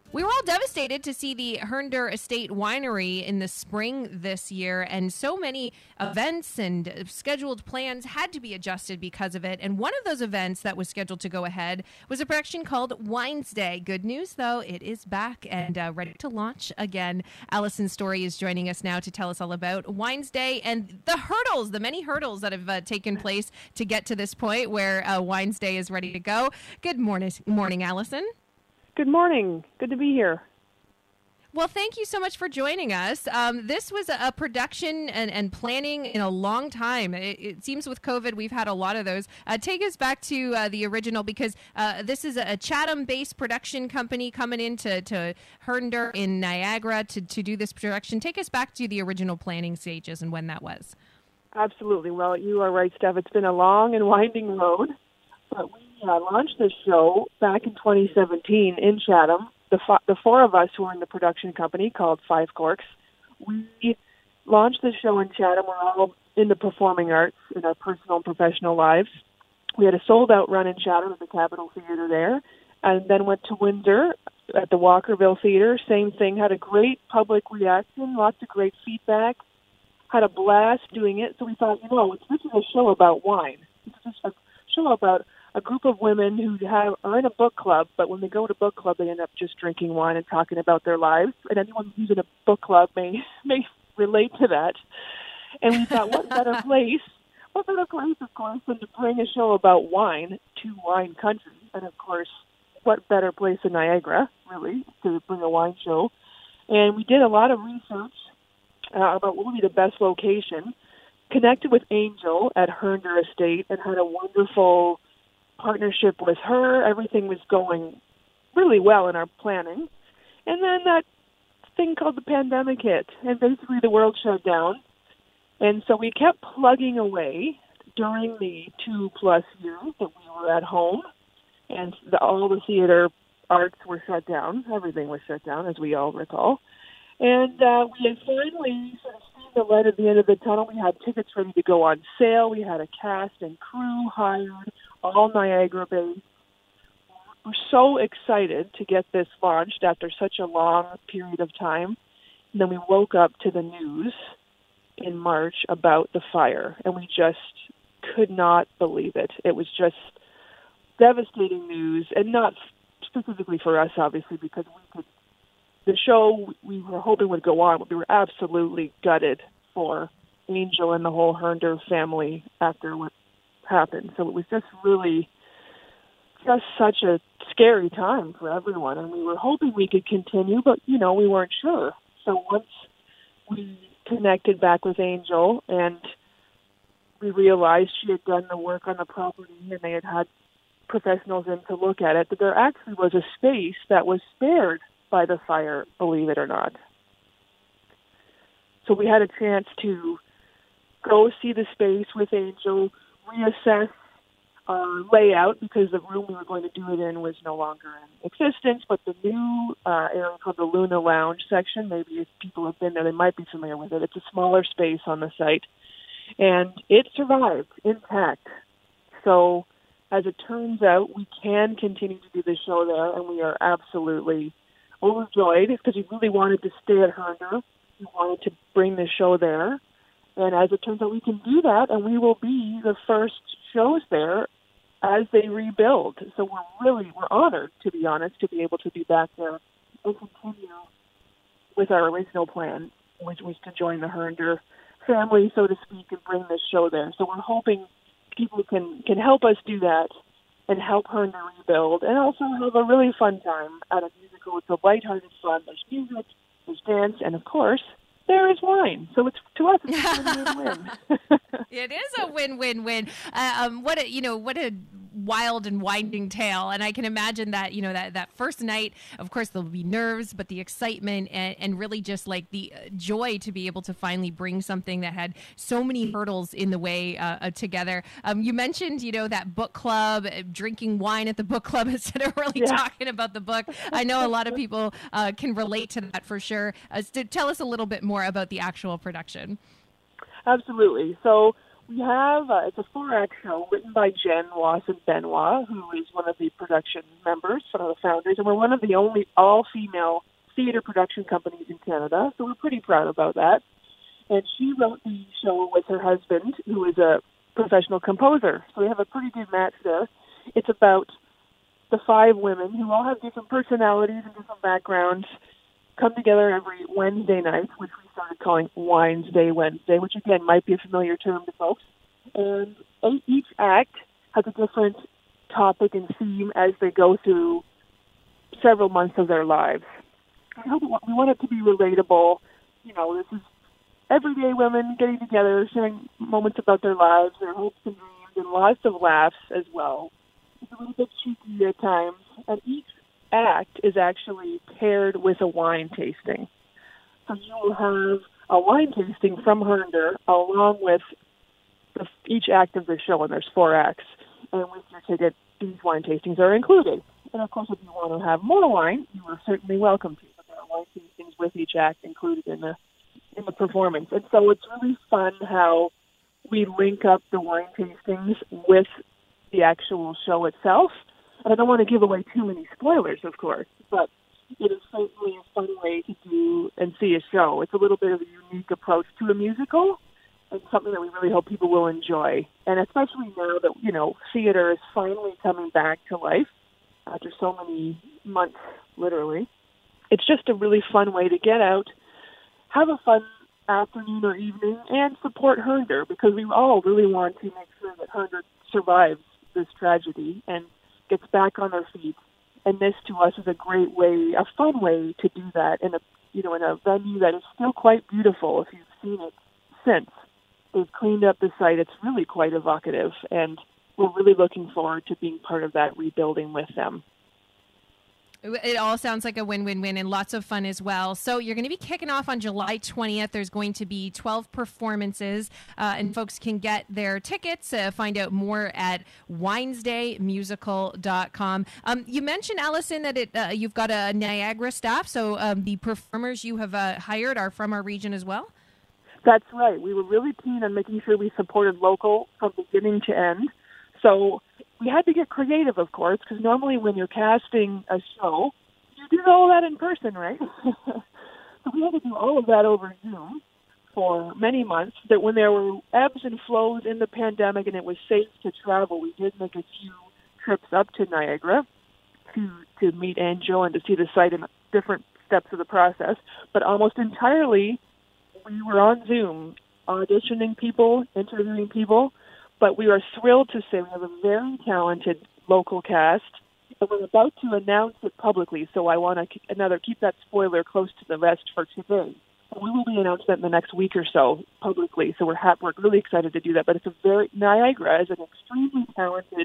We were all devastated to see the Herndon Estate Winery in the spring this year, and so many events and scheduled plans had to be adjusted because of it. And one of those events that was scheduled to go ahead was a production called Wines Day. Good news, though, it is back and ready to launch again. Allison Story is joining us now to tell us all about Wines Day and the hurdles, the many hurdles that have taken place to get to this point where Wines Day is ready to go. Good morning, Allison. Good morning. Good to be here. Well, thank you so much for joining us. This was a production and planning in a long time. It seems with COVID, we've had a lot of those. Take us back to the original, because this is a Chatham-based production company coming into Herndon in Niagara to do this production. Take us back to the original planning stages and when that was. Absolutely. Well, you are right, Steph. It's been a long and winding road, but we launched this show back in 2017 in Chatham. The four of us who were in the production company called Five Corks, we launched the show in Chatham. We're all in the performing arts in our personal and professional lives. We had a sold-out run in Chatham at the Capitol Theatre there, and then went to Windsor at the Walkerville Theatre. Same thing, had a great public reaction, lots of great feedback, had a blast doing it. So we thought, this is a show about wine. It's just a show about a group of women who are in a book club, but when they go to book club, they end up just drinking wine and talking about their lives. And anyone who's in a book club may relate to that. And we thought, what better place, of course, than to bring a show about wine to wine country. And, of course, what better place than Niagara, really, to bring a wine show. And we did a lot of research about what would be the best location, connected with Angel at Herndon Estate, and had a wonderful partnership with her. Everything was going really well in our planning. And then that thing called the pandemic hit, and basically the world shut down. And so we kept plugging away during the 2+ years that we were at home, and all the theater arts were shut down. Everything was shut down, as we all recall. And we had finally sort of seen the light at the end of the tunnel. We had tickets ready to go on sale. We had a cast and crew hired, all Niagara-based. We're so excited to get this launched after such a long period of time. And then we woke up to the news in March about the fire, and we just could not believe it. It was just devastating news, and not specifically for us, obviously, because the show we were hoping would go on, but we were absolutely gutted for Angel and the whole Herndon family after what happened. So it was just such a scary time for everyone, and we were hoping we could continue, but we weren't sure. So once we connected back with Angel and we realized she had done the work on the property and they had professionals in to look at it, that there actually was a space that was spared by the fire, believe it or not. So we had a chance to go see the space with Angel, reassess our layout, because the room we were going to do it in was no longer in existence, but the new area called the Luna Lounge section, maybe if people have been there, they might be familiar with it. It's a smaller space on the site, and it survived intact. So as it turns out, we can continue to do the show there, and we are absolutely overjoyed because we really wanted to stay at Herndon. We wanted to bring the show there. And as it turns out, we can do that, and we will be the first shows there as they rebuild. So we're honored, to be honest, to be able to be back there and continue with our original plan, which was to join the Herndon family, so to speak, and bring this show there. So we're hoping people can help us do that and help Herndon rebuild, and also have a really fun time at a musical. It's a lighthearted fun. There's music, there's dance, and of course, there is wine. So to us, it's a win-win-win. It is a win-win-win. What a wild and winding tale. And I can imagine that, that first night, of course, there'll be nerves, but the excitement and really just like the joy to be able to finally bring something that had so many hurdles in the way together. You mentioned, that book club, drinking wine at the book club instead of really talking about the book. I know a lot of people can relate to that for sure. So tell us a little bit more about the actual production. Absolutely. So We have, it's a 4-act show written by Jen Wasson-Benoit, who is one of the production members, one of the founders, and we're one of the only all-female theater production companies in Canada, so we're pretty proud about that. And she wrote the show with her husband, who is a professional composer, so we have a pretty good match there. It's about the 5 women who all have different personalities and different backgrounds come together every Wednesday night, which we started calling Wines Day Wednesday, which again might be a familiar term to folks. And each act has a different topic and theme as they go through several months of their lives. We want it to be relatable. You know, this is everyday women getting together, sharing moments about their lives, their hopes and dreams, and lots of laughs as well. It's a little bit cheeky at times, and each act is actually paired with a wine tasting. So you will have a wine tasting from Hernder along with each act of the show, and there's 4 acts. And with your ticket, these wine tastings are included. And of course, if you want to have more wine, you are certainly welcome to. But there are wine tastings with each act included in the performance. And so it's really fun how we link up the wine tastings with the actual show itself. And I don't want to give away too many spoilers, of course, but it is certainly a fun way to do and see a show. It's a little bit of a unique approach to a musical, and something that we really hope people will enjoy. And especially now that, you know, theater is finally coming back to life after so many months, literally. It's just a really fun way to get out, have a fun afternoon or evening, and support Hernder, because we all really want to make sure that Hernder survives this tragedy and gets back on their feet. And this to us is a great way, a fun way to do that in a venue that is still quite beautiful if you've seen it since. They've cleaned up the site. It's really quite evocative, and we're really looking forward to being part of that rebuilding with them. It all sounds like a win-win-win and lots of fun as well. So you're going to be kicking off on July 20th. There's going to be 12 performances, and folks can get their tickets, find out more at winesdaymusical.com. You mentioned, Allison, that you've got a Niagara staff, so the performers you have hired are from our region as well? That's right. We were really keen on making sure we supported local from beginning to end. So we had to get creative, of course, because normally when you're casting a show, you do all that in person, right? So we had to do all of that over Zoom for many months. That when there were ebbs and flows in the pandemic and it was safe to travel, we did make a few trips up to Niagara to meet Angel and to see the site in different steps of the process. But almost entirely, we were on Zoom, auditioning people, interviewing people. But we are thrilled to say we have a very talented local cast, and we're about to announce it publicly, so I want to keep that spoiler close to the vest for today. And we will be announcing that in the next week or so publicly, so we're really excited to do that. But Niagara is an extremely talented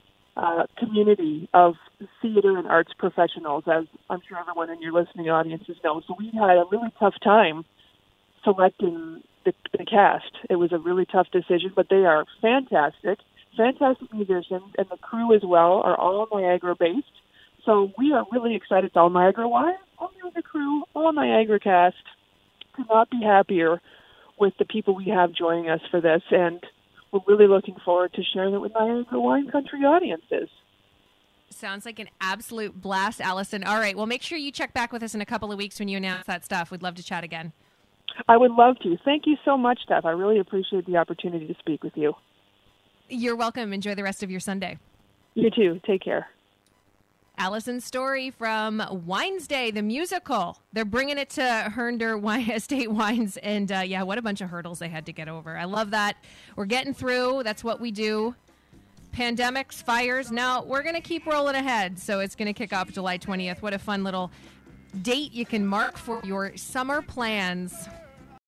community of theater and arts professionals, as I'm sure everyone in your listening audiences know. So we had a really tough time selecting the cast. It was a really tough decision, but they are fantastic musicians, and the crew as well are all Niagara-based. So we are really excited. It's all Niagara-wide, all Niagara crew, all Niagara cast. Could not be happier with the people we have joining us for this, and we're really looking forward to sharing it with Niagara wine country audiences. Sounds like an absolute blast, Allison. All right, well, make sure you check back with us in a couple of weeks when you announce that stuff. We'd love to chat again. I would love to. Thank you so much, Steph. I really appreciate the opportunity to speak with you. You're welcome. Enjoy the rest of your Sunday. You too. Take care. Allison Story from Wines Day, the musical. They're bringing it to Hernder Estate Wines, and what a bunch of hurdles they had to get over. I love that. We're getting through. That's what we do. Pandemics, fires. Now we're going to keep rolling ahead, so it's going to kick off July 20th. What a fun little date you can mark for your summer plans.